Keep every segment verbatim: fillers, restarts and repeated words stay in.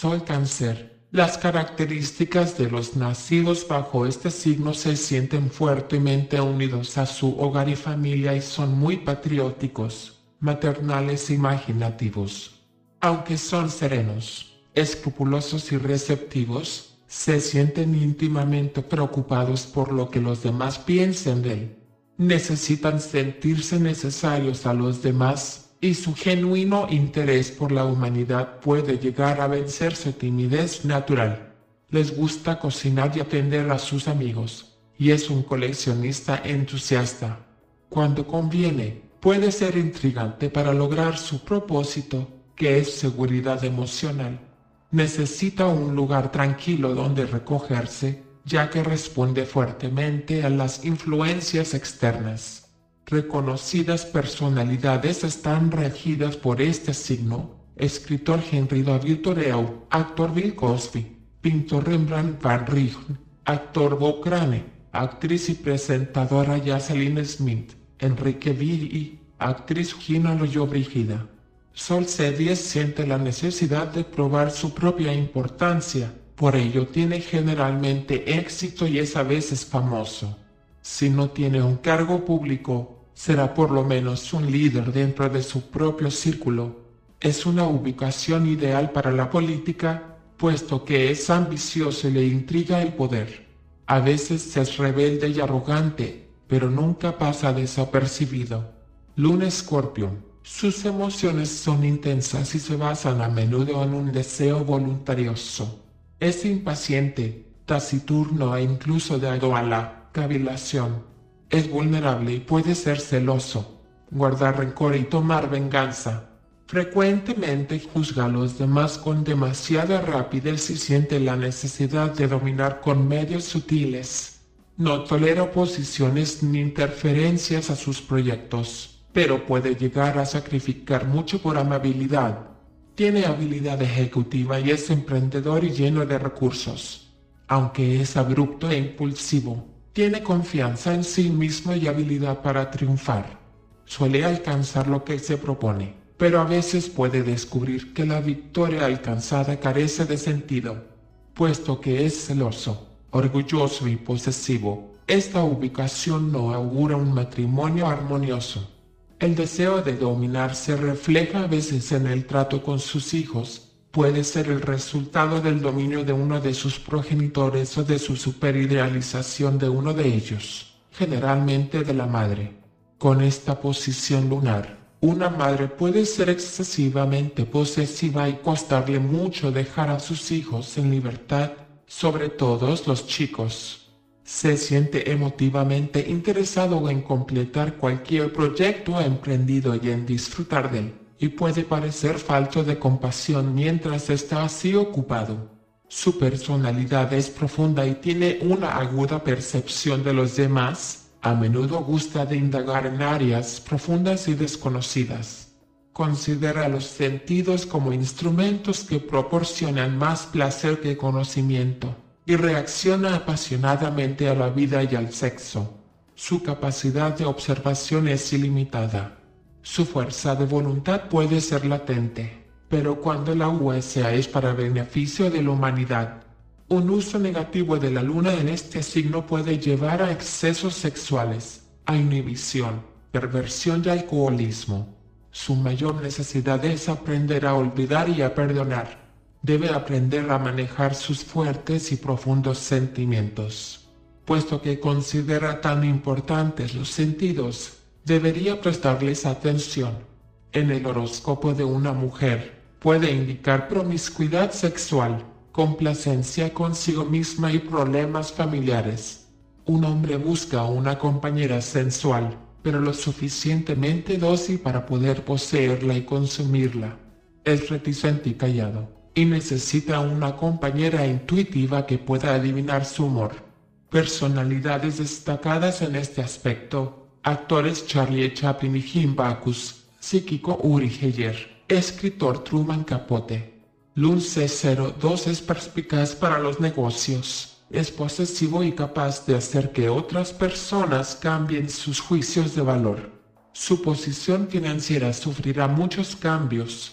Sol Cáncer. Las características de los nacidos bajo este signo se sienten fuertemente unidos a su hogar y familia y son muy patrióticos, maternales e imaginativos. Aunque son serenos, escrupulosos y receptivos, se sienten íntimamente preocupados por lo que los demás piensen de él. Necesitan sentirse necesarios a los demás, y su genuino interés por la humanidad puede llegar a vencer su timidez natural. Les gusta cocinar y atender a sus amigos, y es un coleccionista entusiasta. Cuando conviene, puede ser intrigante para lograr su propósito, que es seguridad emocional. Necesita un lugar tranquilo donde recogerse, ya que responde fuertemente a las influencias externas. Reconocidas personalidades están regidas por este signo: escritor Henry David Thoreau, actor Bill Cosby, pintor Rembrandt van Rijn, actor Bob Crane, actriz y presentadora Jocelyn Smith, Enrique Villi, actriz Gina Lollobrigida. Sol C diez siente la necesidad de probar su propia importancia, por ello tiene generalmente éxito y es a veces famoso. Si no tiene un cargo público, será por lo menos un líder dentro de su propio círculo. Es una ubicación ideal para la política, puesto que es ambicioso y le intriga el poder. A veces es rebelde y arrogante, pero nunca pasa desapercibido. Luna Escorpio. Sus emociones son intensas y se basan a menudo en un deseo voluntarioso. Es impaciente, taciturno e incluso dado a la cavilación. Es vulnerable y puede ser celoso, guardar rencor y tomar venganza. Frecuentemente juzga a los demás con demasiada rapidez y siente la necesidad de dominar con medios sutiles. No tolera oposiciones ni interferencias a sus proyectos, pero puede llegar a sacrificar mucho por amabilidad. Tiene habilidad ejecutiva y es emprendedor y lleno de recursos. Aunque es abrupto e impulsivo, tiene confianza en sí mismo y habilidad para triunfar. Suele alcanzar lo que se propone, pero a veces puede descubrir que la victoria alcanzada carece de sentido. Puesto que es celoso, orgulloso y posesivo, esta ubicación no augura un matrimonio armonioso. El deseo de dominar se refleja a veces en el trato con sus hijos. Puede ser el resultado del dominio de uno de sus progenitores o de su superidealización de uno de ellos, generalmente de la madre. Con esta posición lunar, una madre puede ser excesivamente posesiva y costarle mucho dejar a sus hijos en libertad, sobre todo los chicos. Se siente emotivamente interesado en completar cualquier proyecto emprendido y en disfrutar de él, y puede parecer falto de compasión mientras está así ocupado. Su personalidad es profunda y tiene una aguda percepción de los demás. A menudo gusta de indagar en áreas profundas y desconocidas. Considera los sentidos como instrumentos que proporcionan más placer que conocimiento, y reacciona apasionadamente a la vida y al sexo. Su capacidad de observación es ilimitada. Su fuerza de voluntad puede ser latente, pero cuando la usa es para beneficio de la humanidad. Un uso negativo de la luna en este signo puede llevar a excesos sexuales, a inhibición, perversión y alcoholismo. Su mayor necesidad es aprender a olvidar y a perdonar. Debe aprender a manejar sus fuertes y profundos sentimientos. Puesto que considera tan importantes los sentidos, debería prestarles atención. En el horóscopo de una mujer, puede indicar promiscuidad sexual, complacencia consigo misma y problemas familiares. Un hombre busca a una compañera sensual, pero lo suficientemente dócil para poder poseerla y consumirla. Es reticente y callado, y necesita una compañera intuitiva que pueda adivinar su humor. Personalidades destacadas en este aspecto: actores Charlie Chaplin y Jim Backus, psíquico Uri Geller, escritor Truman Capote. Lun C cero dos es perspicaz para los negocios, es posesivo y capaz de hacer que otras personas cambien sus juicios de valor. Su posición financiera sufrirá muchos cambios.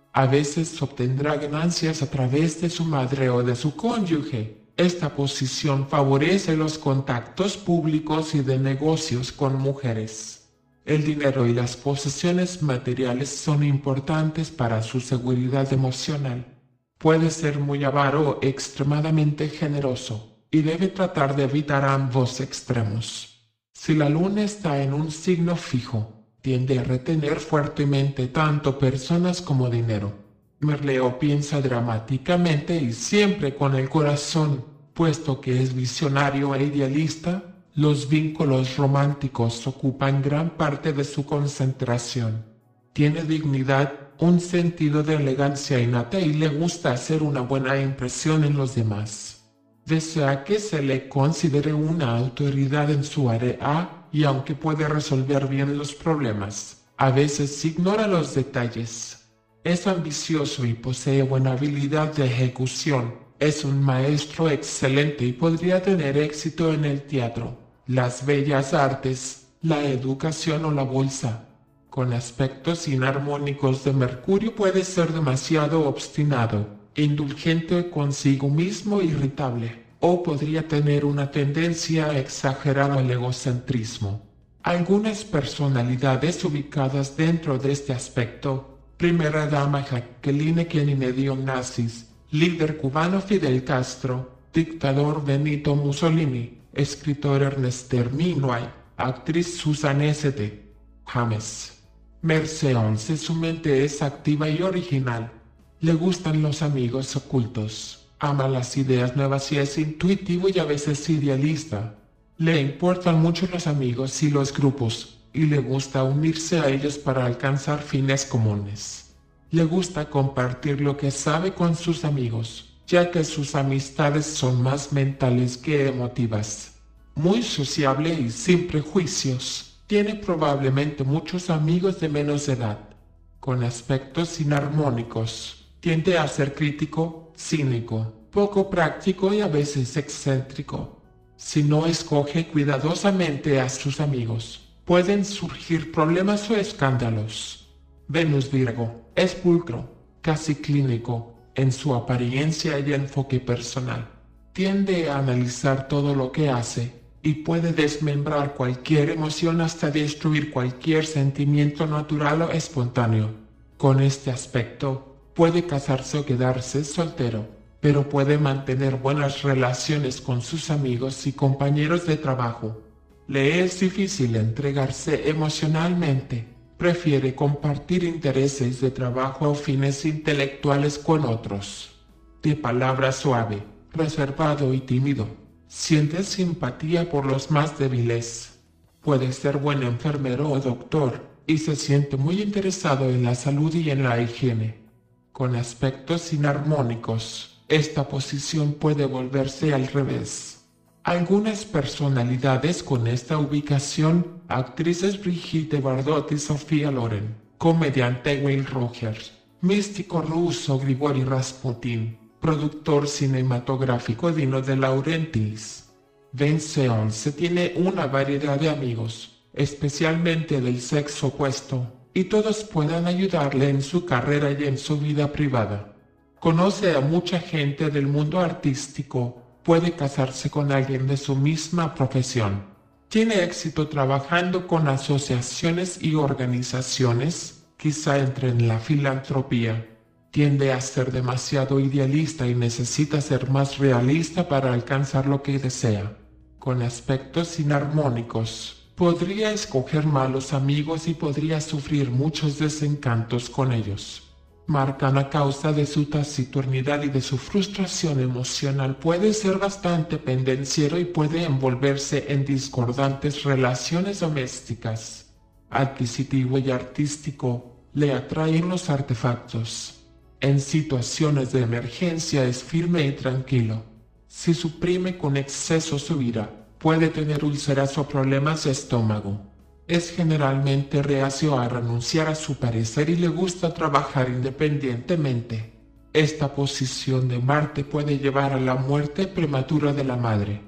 A veces obtendrá ganancias a través de su madre o de su cónyuge. Esta posición favorece los contactos públicos y de negocios con mujeres. El dinero y las posesiones materiales son importantes para su seguridad emocional. Puede ser muy avaro o extremadamente generoso, y debe tratar de evitar ambos extremos. Si la luna está en un signo fijo, tiende a retener fuertemente tanto personas como dinero. Merleo piensa dramáticamente y siempre con el corazón, puesto que es visionario e idealista. Los vínculos románticos ocupan gran parte de su concentración. Tiene dignidad, un sentido de elegancia innata y le gusta hacer una buena impresión en los demás. Desea que se le considere una autoridad en su área, y aunque puede resolver bien los problemas, a veces ignora los detalles. Es ambicioso y posee buena habilidad de ejecución. Es un maestro excelente y podría tener éxito en el teatro, las bellas artes, la educación o la bolsa. Con aspectos inarmónicos de Mercurio puede ser demasiado obstinado, indulgente consigo mismo e irritable, o podría tener una tendencia exagerada al egocentrismo. Algunas personalidades ubicadas dentro de este aspecto: primera dama Jacqueline Kennedy Onassis, líder cubano Fidel Castro, dictador Benito Mussolini, escritor Ernest Hemingway, actriz Susan St. James. Mercedes, su mente es activa y original. Le gustan los amigos ocultos, ama las ideas nuevas y es intuitivo y a veces idealista. Le importan mucho los amigos y los grupos, y le gusta unirse a ellos para alcanzar fines comunes. Le gusta compartir lo que sabe con sus amigos, ya que sus amistades son más mentales que emotivas. Muy sociable y sin prejuicios. Tiene probablemente muchos amigos de menos edad. Con aspectos inarmónicos, tiende a ser crítico, cínico, poco práctico y a veces excéntrico. Si no escoge cuidadosamente a sus amigos, pueden surgir problemas o escándalos. Venus Virgo, es pulcro, casi clínico, en su apariencia y enfoque personal. Tiende a analizar todo lo que hace, y puede desmembrar cualquier emoción hasta destruir cualquier sentimiento natural o espontáneo. Con este aspecto, puede casarse o quedarse soltero, pero puede mantener buenas relaciones con sus amigos y compañeros de trabajo. Le es difícil entregarse emocionalmente, prefiere compartir intereses de trabajo o fines intelectuales con otros. De palabra suave, reservado y tímido. Siente simpatía por los más débiles. Puede ser buen enfermero o doctor, y se siente muy interesado en la salud y en la higiene. Con aspectos inarmónicos, esta posición puede volverse al revés. Algunas personalidades con esta ubicación: actrices Brigitte Bardot y Sofía Loren, comediante Will Rogers, místico ruso Grigori Rasputin, productor cinematográfico Dino De Laurentiis. Venceonce tiene una variedad de amigos, especialmente del sexo opuesto, y todos puedan ayudarle en su carrera y en su vida privada. Conoce a mucha gente del mundo artístico, puede casarse con alguien de su misma profesión. Tiene éxito trabajando con asociaciones y organizaciones, quizá entre en la filantropía. Tiende a ser demasiado idealista y necesita ser más realista para alcanzar lo que desea. Con aspectos inarmónicos, podría escoger malos amigos y podría sufrir muchos desencantos con ellos. Marcan a causa de su taciturnidad y de su frustración emocional. Puede ser bastante pendenciero y puede envolverse en discordantes relaciones domésticas. Adquisitivo y artístico, le atraen los artefactos. En situaciones de emergencia es firme y tranquilo. Si suprime con exceso su ira, puede tener úlceras o problemas de estómago. Es generalmente reacio a renunciar a su parecer y le gusta trabajar independientemente. Esta posición de Marte puede llevar a la muerte prematura de la madre.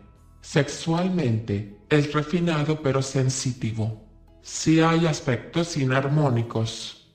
Sexualmente, es refinado pero sensitivo. Si hay aspectos inarmónicos,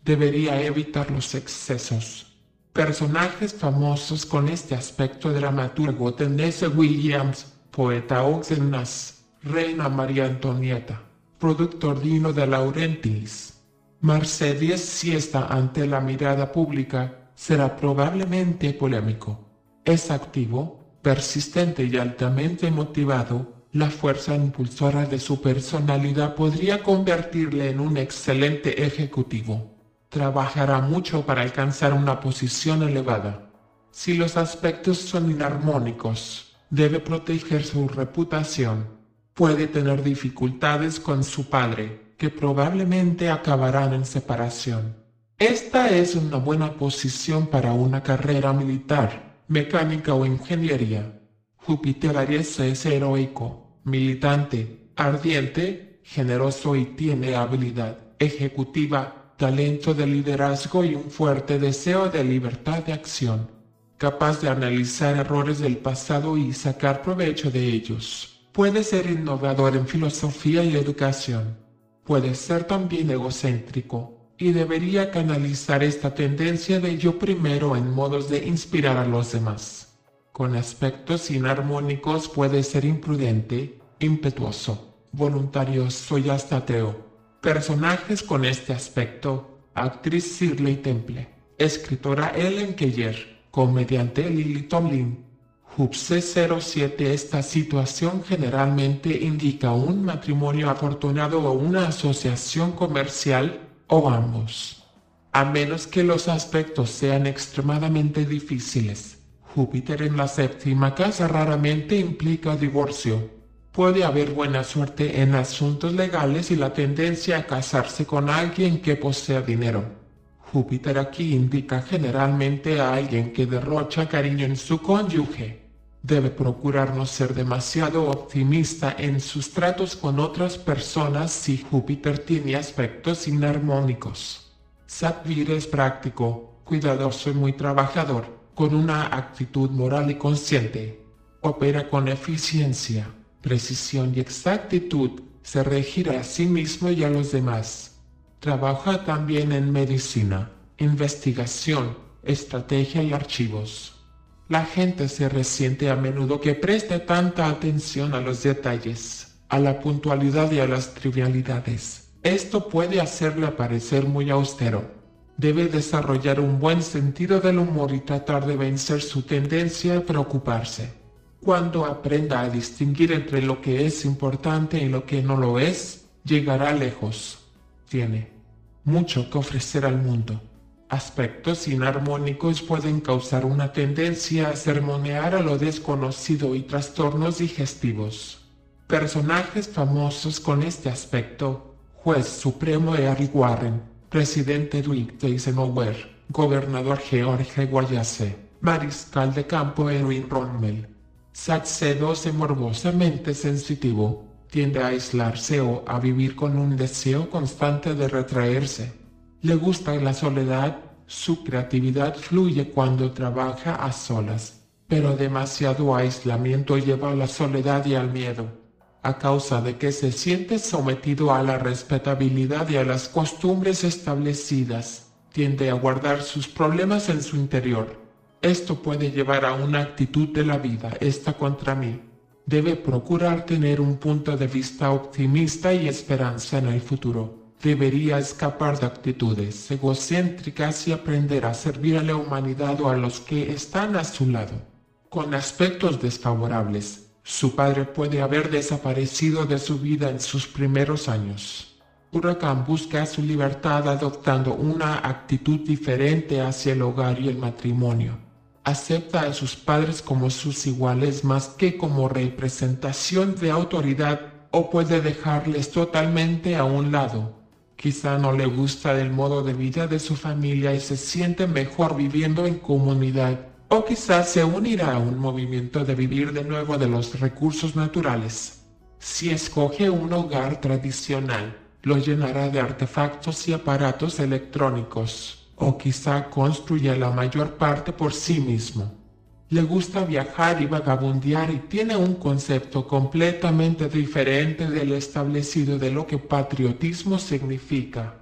Debería evitar los excesos. Personajes famosos con este aspecto: dramaturgo Tennessee Williams, poeta Ogden Nash, reina María Antonieta, productor Dino De Laurentiis. Mercedes, si está ante la mirada pública, será probablemente polémico. Es activo, persistente y altamente motivado. La fuerza impulsora de su personalidad podría convertirle en un excelente ejecutivo. Trabajará mucho para alcanzar una posición elevada. Si los aspectos son inarmónicos, debe proteger su reputación. Puede tener dificultades con su padre, que probablemente acabarán en separación. Esta es una buena posición para una carrera militar, mecánica o ingeniería. Júpiter Aries es heroico, militante, ardiente, generoso y tiene habilidad ejecutiva, talento de liderazgo y un fuerte deseo de libertad de acción. Capaz de analizar errores del pasado y sacar provecho de ellos. Puede ser innovador en filosofía y educación. Puede ser también egocéntrico, y debería canalizar esta tendencia de yo primero en modos de inspirar a los demás. Con aspectos inarmónicos puede ser imprudente, impetuoso, voluntarioso y hasta ateo. Personajes con este aspecto: actriz Shirley Temple, escritora Ellen Keller, comediante Lily Tomlin. Jupse cero siete. Esta situación generalmente indica un matrimonio afortunado o una asociación comercial, o ambos. A menos que los aspectos sean extremadamente difíciles. Júpiter en la séptima casa raramente implica divorcio. Puede haber buena suerte en asuntos legales y la tendencia a casarse con alguien que posea dinero. Júpiter aquí indica generalmente a alguien que derrocha cariño en su cónyuge. Debe procurar no ser demasiado optimista en sus tratos con otras personas si Júpiter tiene aspectos inarmónicos. Satvir es práctico, cuidadoso y muy trabajador, con una actitud moral y consciente. Opera con eficiencia, precisión y exactitud, se regirá a sí mismo y a los demás. Trabaja también en medicina, investigación, estrategia y archivos. La gente se resiente a menudo que preste tanta atención a los detalles, a la puntualidad y a las trivialidades. Esto puede hacerle parecer muy austero. Debe desarrollar un buen sentido del humor y tratar de vencer su tendencia a preocuparse. Cuando aprenda a distinguir entre lo que es importante y lo que no lo es, llegará lejos. Tiene mucho que ofrecer al mundo. Aspectos inarmónicos pueden causar una tendencia a sermonear a lo desconocido y trastornos digestivos. Personajes famosos con este aspecto: Juez Supremo Eric Warren, Presidente Dwight Eisenhower, Gobernador George Wallace, Mariscal de Campo Erwin Rommel. Sat doce morbosamente sensitivo, tiende a aislarse o a vivir con un deseo constante de retraerse. Le gusta la soledad, su creatividad fluye cuando trabaja a solas, pero demasiado aislamiento lleva a la soledad y al miedo. A causa de que se siente sometido a la respetabilidad y a las costumbres establecidas, tiende a guardar sus problemas en su interior. Esto puede llevar a una actitud de la vida está contra mí. Debe procurar tener un punto de vista optimista y esperanza en el futuro. Debería escapar de actitudes egocéntricas y aprender a servir a la humanidad o a los que están a su lado. Con aspectos desfavorables, su padre puede haber desaparecido de su vida en sus primeros años. Huracán busca su libertad adoptando una actitud diferente hacia el hogar y el matrimonio. Acepta a sus padres como sus iguales más que como representación de autoridad, o puede dejarles totalmente a un lado. Quizá no le gusta el modo de vida de su familia y se siente mejor viviendo en comunidad, o quizás se unirá a un movimiento de vivir de nuevo de los recursos naturales. Si escoge un hogar tradicional, lo llenará de artefactos y aparatos electrónicos, o quizá construya la mayor parte por sí mismo. Le gusta viajar y vagabundear y tiene un concepto completamente diferente del establecido de lo que patriotismo significa.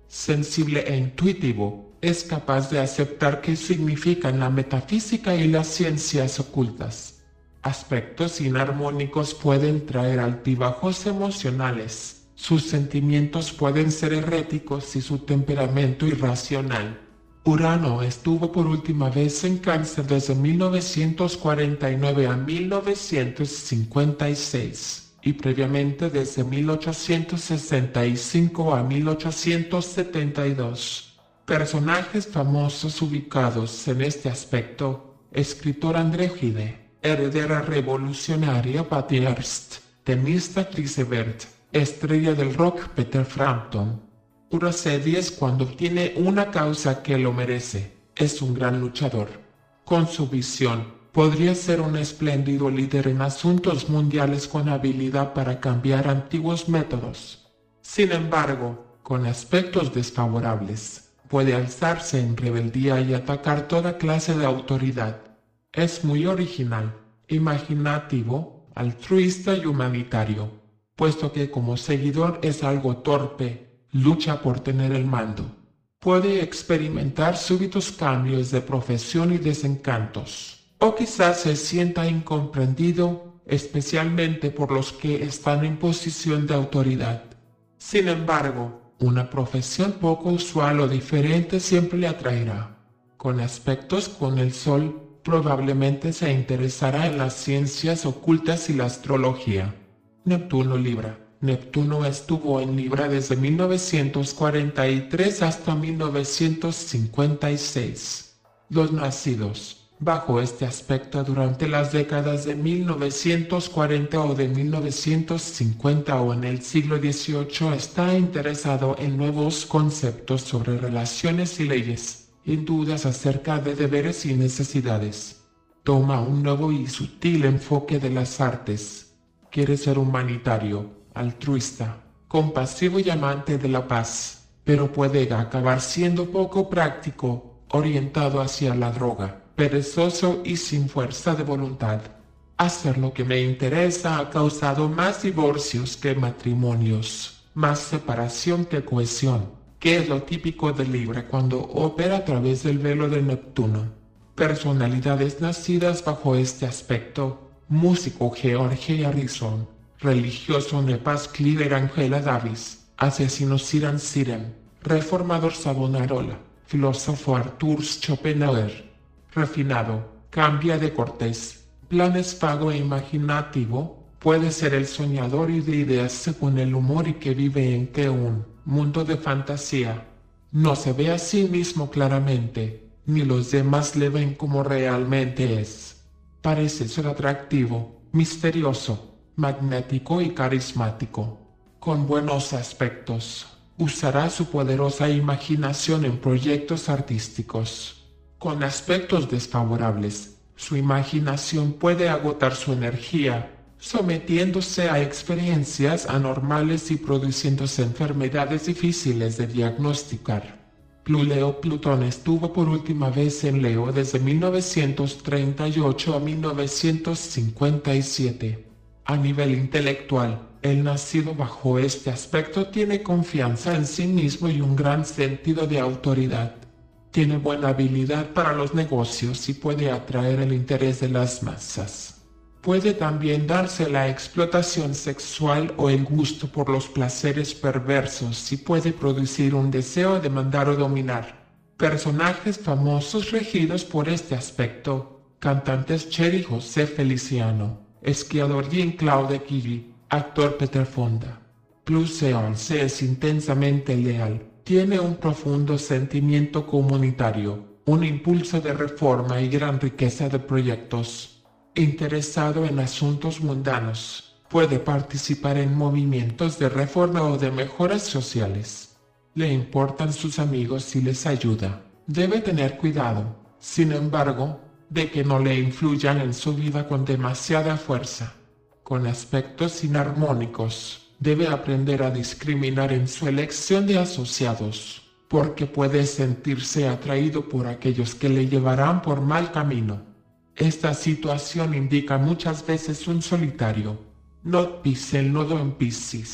sensible e intuitivo, es capaz de aceptar qué significan la metafísica y las ciencias ocultas. Aspectos inarmónicos pueden traer altibajos emocionales, sus sentimientos pueden ser erráticos y su temperamento irracional. Urano estuvo por última vez en Cáncer desde mil novecientos cuarenta y nueve a mil novecientos cincuenta y seis, y previamente desde mil ochocientos sesenta y cinco a mil ochocientos setenta y dos. Personajes famosos ubicados en este aspecto: escritor André Gide, heredera revolucionaria Patty Hearst, tenista Chris Evert, estrella del rock Peter Frampton. Uracé diez cuando tiene una causa que lo merece, es un gran luchador. Con su visión, podría ser un espléndido líder en asuntos mundiales con habilidad para cambiar antiguos métodos. Sin embargo, con aspectos desfavorables, puede alzarse en rebeldía y atacar toda clase de autoridad. Es muy original, imaginativo, altruista y humanitario, puesto que como seguidor es algo torpe, lucha por tener el mando. Puede experimentar súbitos cambios de profesión y desencantos, o quizás se sienta incomprendido, especialmente por los que están en posición de autoridad. Sin embargo, una profesión poco usual o diferente siempre le atraerá. Con aspectos con el Sol, probablemente se interesará en las ciencias ocultas y la astrología. Neptuno Libra. Neptuno estuvo en Libra desde mil novecientos cuarenta y tres hasta mil novecientos cincuenta y seis. Los nacidos bajo este aspecto durante las décadas de mil novecientos cuarenta o de mil novecientos cincuenta o en el siglo dieciocho está interesado en nuevos conceptos sobre relaciones y leyes, y dudas acerca de deberes y necesidades. Toma un nuevo y sutil enfoque de las artes. Quiere ser humanitario, altruista, compasivo y amante de la paz, pero puede acabar siendo poco práctico, orientado hacia la droga, perezoso y sin fuerza de voluntad. Hacer lo que me interesa ha causado más divorcios que matrimonios, más separación que cohesión, que es lo típico de Libra cuando opera a través del velo de Neptuno. Personalidades nacidas bajo este aspecto: músico George Harrison, religioso Nepas Cleaver Angela Davis, asesino Siran Siren, reformador Savonarola, filósofo Arthur Schopenhauer. Refinado, cambia de cortés, planes vago e imaginativo, puede ser el soñador y de ideas según el humor y que vive en que un mundo de fantasía. No se ve a sí mismo claramente, ni los demás le ven como realmente es. Parece ser atractivo, misterioso, magnético y carismático. Con buenos aspectos, usará su poderosa imaginación en proyectos artísticos. Con aspectos desfavorables, su imaginación puede agotar su energía, sometiéndose a experiencias anormales y produciéndose enfermedades difíciles de diagnosticar. Pluleo Plutón estuvo por última vez en Leo desde mil novecientos treinta y ocho a mil novecientos cincuenta y siete. A nivel intelectual, el nacido bajo este aspecto tiene confianza en sí mismo y un gran sentido de autoridad. Tiene buena habilidad para los negocios y puede atraer el interés de las masas. Puede también darse la explotación sexual o el gusto por los placeres perversos y puede producir un deseo de mandar o dominar. Personajes famosos regidos por este aspecto: cantantes Cher y José Feliciano, esquiador Jean-Claude Killy, actor Peter Fonda. Plus Seance es intensamente leal, tiene un profundo sentimiento comunitario, un impulso de reforma y gran riqueza de proyectos. Interesado en asuntos mundanos, puede participar en movimientos de reforma o de mejoras sociales. Le importan sus amigos y les ayuda. Debe tener cuidado, sin embargo, de que no le influyan en su vida con demasiada fuerza. Con aspectos inarmónicos, debe aprender a discriminar en su elección de asociados, porque puede sentirse atraído por aquellos que le llevarán por mal camino. Esta situación indica muchas veces un solitario. No pise el nodo en Piscis.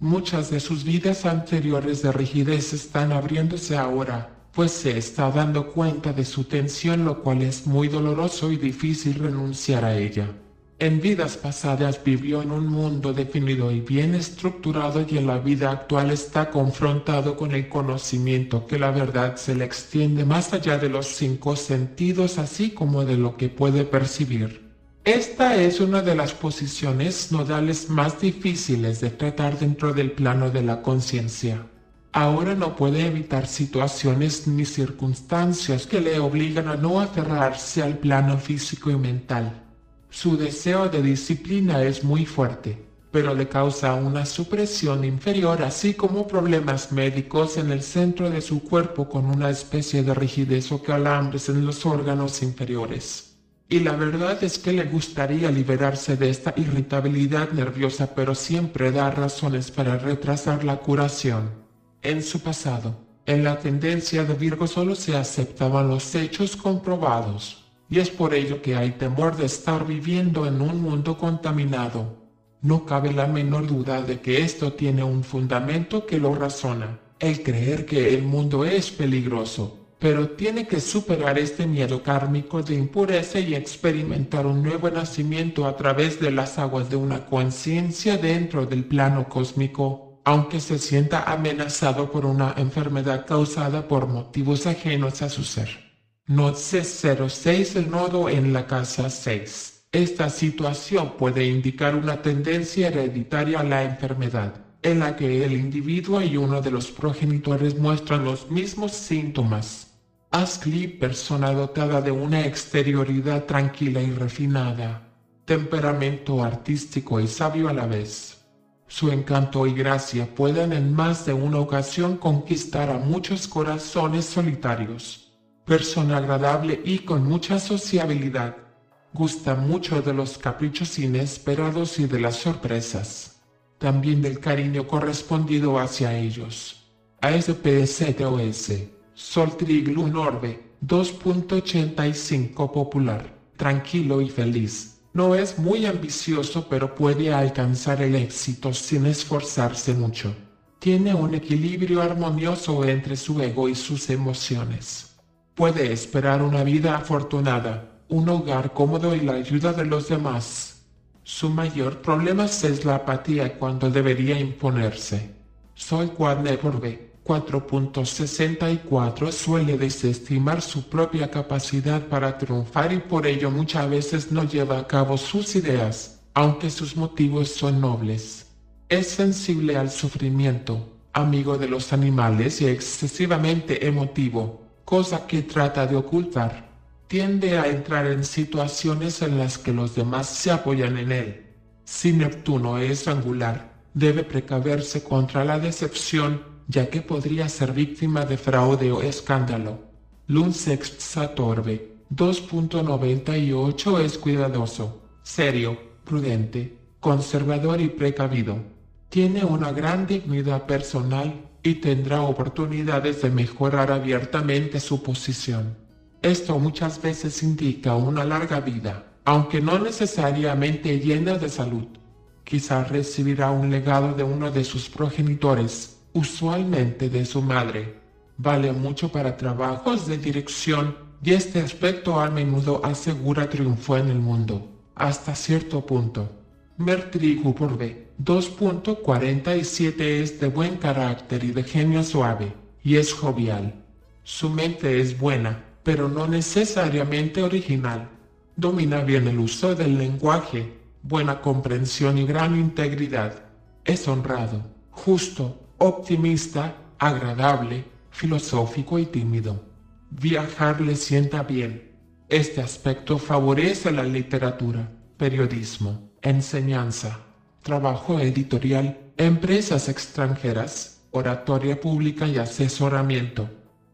Muchas de sus vidas anteriores de rigidez están abriéndose ahora, pues se está dando cuenta de su tensión, lo cual es muy doloroso y difícil renunciar a ella. En vidas pasadas vivió en un mundo definido y bien estructurado, y en la vida actual está confrontado con el conocimiento que la verdad se le extiende más allá de los cinco sentidos, así como de lo que puede percibir. Esta es una de las posiciones nodales más difíciles de tratar dentro del plano de la conciencia. Ahora no puede evitar situaciones ni circunstancias que le obligan a no aferrarse al plano físico y mental. Su deseo de disciplina es muy fuerte, pero le causa una supresión inferior, así como problemas médicos en el centro de su cuerpo, con una especie de rigidez o calambres en los órganos inferiores. Y la verdad es que le gustaría liberarse de esta irritabilidad nerviosa, pero siempre da razones para retrasar la curación. En su pasado, en la tendencia de Virgo solo se aceptaban los hechos comprobados. Y es por ello que hay temor de estar viviendo en un mundo contaminado. No cabe la menor duda de que esto tiene un fundamento que lo razona, el creer que el mundo es peligroso, pero tiene que superar este miedo kármico de impureza y experimentar un nuevo nacimiento a través de las aguas de una conciencia dentro del plano cósmico, aunque se sienta amenazado por una enfermedad causada por motivos ajenos a su ser. Nodo cero seis, el nodo en la casa seis. Esta situación puede indicar una tendencia hereditaria a la enfermedad, en la que el individuo y uno de los progenitores muestran los mismos síntomas. Ascli, persona dotada de una exterioridad tranquila y refinada, temperamento artístico y sabio a la vez. Su encanto y gracia pueden en más de una ocasión conquistar a muchos corazones solitarios. Persona agradable y con mucha sociabilidad. Gusta mucho de los caprichos inesperados y de las sorpresas. También del cariño correspondido hacia ellos. A S P S T O S, Sol Triglu Orbe, dos punto ochenta y cinco popular, tranquilo y feliz. No es muy ambicioso, pero puede alcanzar el éxito sin esforzarse mucho. Tiene un equilibrio armonioso entre su ego y sus emociones. Puede esperar una vida afortunada, un hogar cómodo y la ayuda de los demás. Su mayor problema es la apatía cuando debería imponerse. Sol Quadneporbe, cuatro punto sesenta y cuatro, suele desestimar su propia capacidad para triunfar y por ello muchas veces no lleva a cabo sus ideas, aunque sus motivos son nobles. Es sensible al sufrimiento, amigo de los animales y excesivamente emotivo, cosa que trata de ocultar. Tiende a entrar en situaciones en las que los demás se apoyan en él. Si Neptuno es angular, debe precaverse contra la decepción, ya que podría ser víctima de fraude o escándalo. Lun Sext Satorbe, dos punto noventa y ocho, es cuidadoso, serio, prudente, conservador y precavido. Tiene una gran dignidad personal y tendrá oportunidades de mejorar abiertamente su posición. Esto muchas veces indica una larga vida, aunque no necesariamente llena de salud. Quizás recibirá un legado de uno de sus progenitores, usualmente de su madre. Vale mucho para trabajos de dirección, y este aspecto a menudo asegura triunfo en el mundo, hasta cierto punto. Mertrigu Porbe, dos punto cuarenta y siete, es de buen carácter y de genio suave, y es jovial. Su mente es buena, pero no necesariamente original. Domina bien el uso del lenguaje, buena comprensión y gran integridad. Es honrado, justo, optimista, agradable, filosófico y tímido. Viajar le sienta bien. Este aspecto favorece la literatura, periodismo, enseñanza, trabajo editorial, empresas extranjeras, oratoria pública y asesoramiento.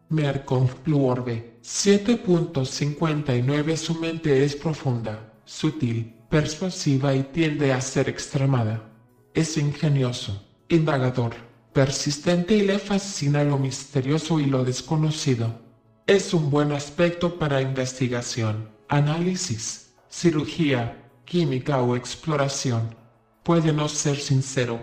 Merconfluorbe, siete punto cincuenta y nueve, su mente es profunda, sutil, persuasiva y tiende a ser extremada. Es ingenioso, indagador, persistente y le fascina lo misterioso y lo desconocido. Es un buen aspecto para investigación, análisis, cirugía, química o exploración. Puede no ser sincero.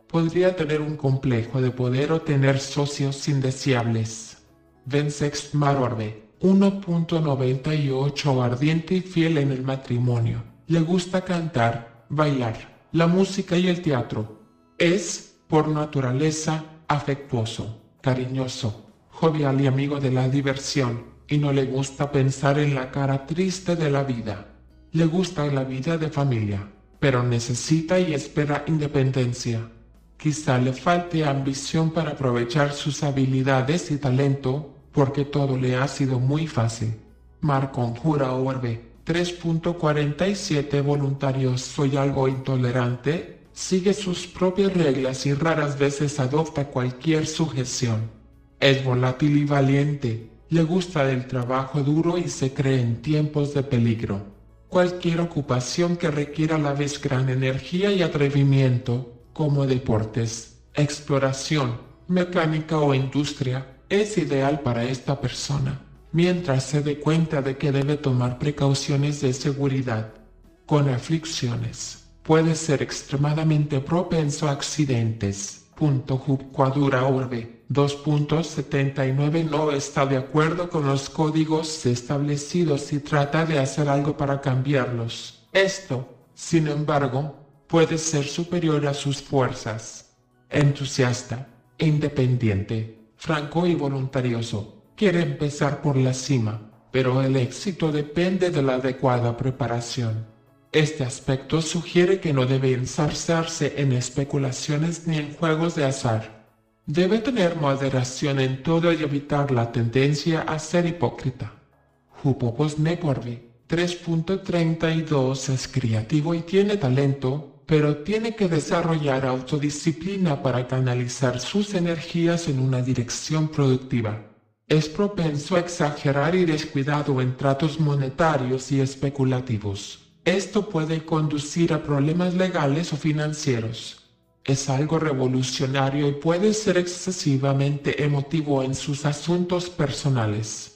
Podría tener un complejo de poder o tener socios indeseables. Vensex-Mar Orbe, uno punto noventa y ocho ardiente y fiel en el matrimonio. Le gusta cantar, bailar, la música y el teatro. Es, por naturaleza, afectuoso, cariñoso, jovial y amigo de la diversión, y no le gusta pensar en la cara triste de la vida. Le gusta la vida de familia, pero necesita y espera independencia. Quizá le falte ambición para aprovechar sus habilidades y talento, porque todo le ha sido muy fácil. Mar Conjura Orbe, tres punto cuarenta y siete voluntarios. Soy algo intolerante, sigue sus propias reglas y raras veces adopta cualquier sujeción. Es volátil y valiente, le gusta el trabajo duro y se cree en tiempos de peligro. Cualquier ocupación que requiera a la vez gran energía y atrevimiento, como deportes, exploración, mecánica o industria, es ideal para esta persona, mientras se dé cuenta de que debe tomar precauciones de seguridad. Con aflicciones, puede ser extremadamente propenso a accidentes. Punto Cuadura Orbe, dos punto setenta y nueve no está de acuerdo con los códigos establecidos y trata de hacer algo para cambiarlos. Esto, sin embargo, puede ser superior a sus fuerzas. Entusiasta, independiente, franco y voluntarioso, quiere empezar por la cima, pero el éxito depende de la adecuada preparación. Este aspecto sugiere que no debe ensarzarse en especulaciones ni en juegos de azar. Debe tener moderación en todo y evitar la tendencia a ser hipócrita. Jupopos Neporve, tres punto treinta y dos es creativo y tiene talento, pero tiene que desarrollar autodisciplina para canalizar sus energías en una dirección productiva. Es propenso a exagerar y descuidado en tratos monetarios y especulativos. Esto puede conducir a problemas legales o financieros. Es algo revolucionario y puede ser excesivamente emotivo en sus asuntos personales.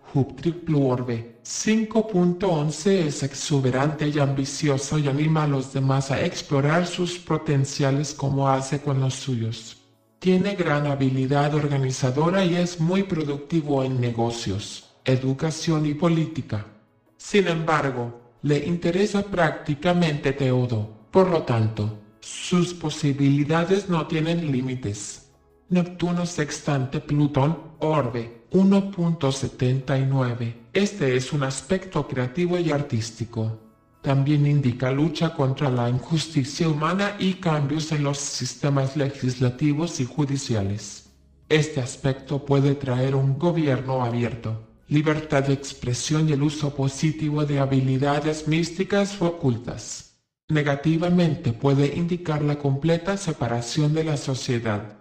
Orbe, cinco punto once es exuberante y ambicioso y anima a los demás a explorar sus potenciales como hace con los suyos. Tiene gran habilidad organizadora y es muy productivo en negocios, educación y política. Sin embargo, le interesa prácticamente todo, por lo tanto, sus posibilidades no tienen límites. Neptuno sextante Plutón, Orbe, uno punto setenta y nueve. Este es un aspecto creativo y artístico. También indica lucha contra la injusticia humana y cambios en los sistemas legislativos y judiciales. Este aspecto puede traer un gobierno abierto, libertad de expresión y el uso positivo de habilidades místicas o ocultas. Negativamente puede indicar la completa separación de la sociedad.